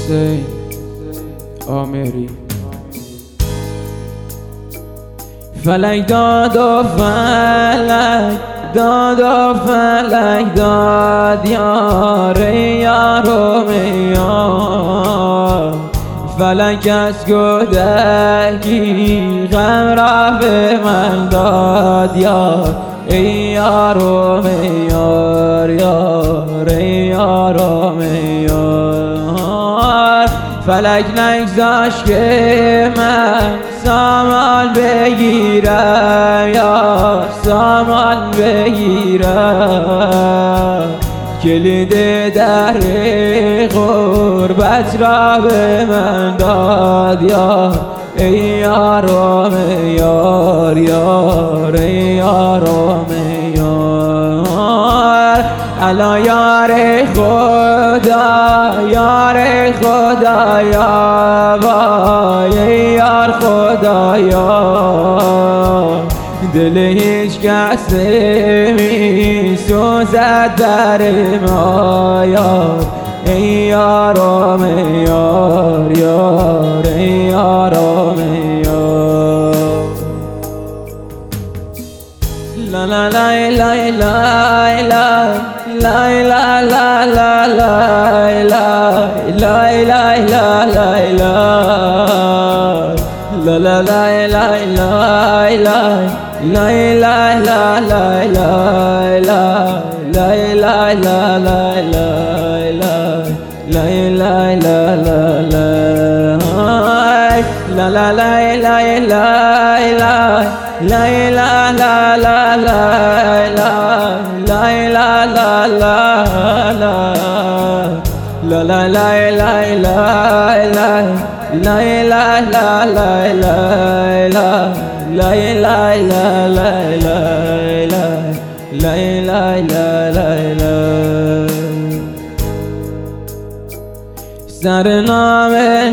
حسین آمری. فلک داد و فلک داد و فلک داد یار یارم یار. فلک از کودکی غم را به من داد یار ای یارم یار یار ای یارم یار. فلک نگذاشت که من سامان بگیرم یا سامان بگیرم. کلید در غربت را به من داد یار ای یارم یار یار ای یارم یار. الا یار خدا یار خدا یا وای یار خدا یا. دل هیچ کس نمی سوزد در ما یار ای یارم یار یار ای یارم یار. لا لا لا لا لا لا لا لا لا لا لا لا لا لا لا لا لا لا لا سرنامه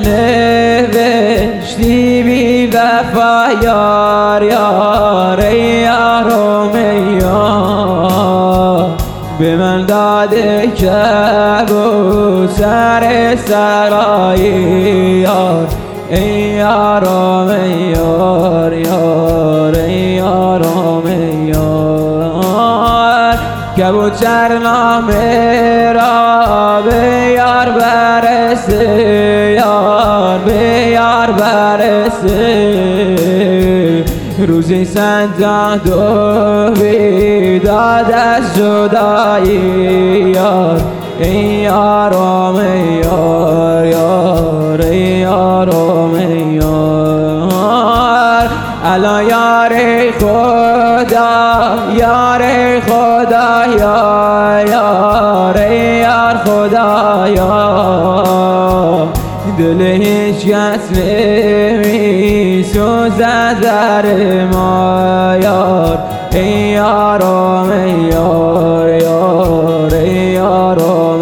نوشتی بی وفا یار یار ای یارم یار. به من داده کبوتر سرایی یار ای یارم یار یار ای یارم یار. کبوتر نامه را به یار برسه یار به یار برسه. روزی صد و بیداد از جدایی یار ای یارم یار یار ای یارم یار. الا یار خدا یار خدا یا یار ای یار خدا یا. دل هیچ کس نمی سوزد در ما یار ای یارم یار یار ای یارم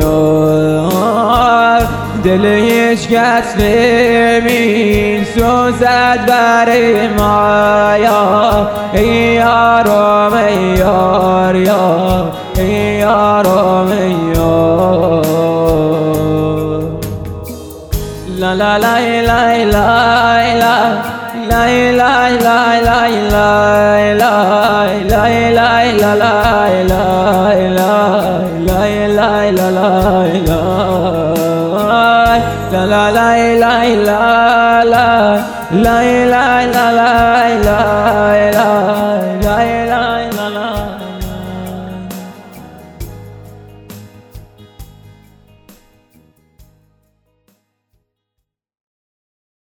یار. دل هیچ کس نمی سوزد بر ما یار ای یارم یار یار ای یارم یار. لا لا لا لا لا لا لا لا لا لا لا لا لا لا لا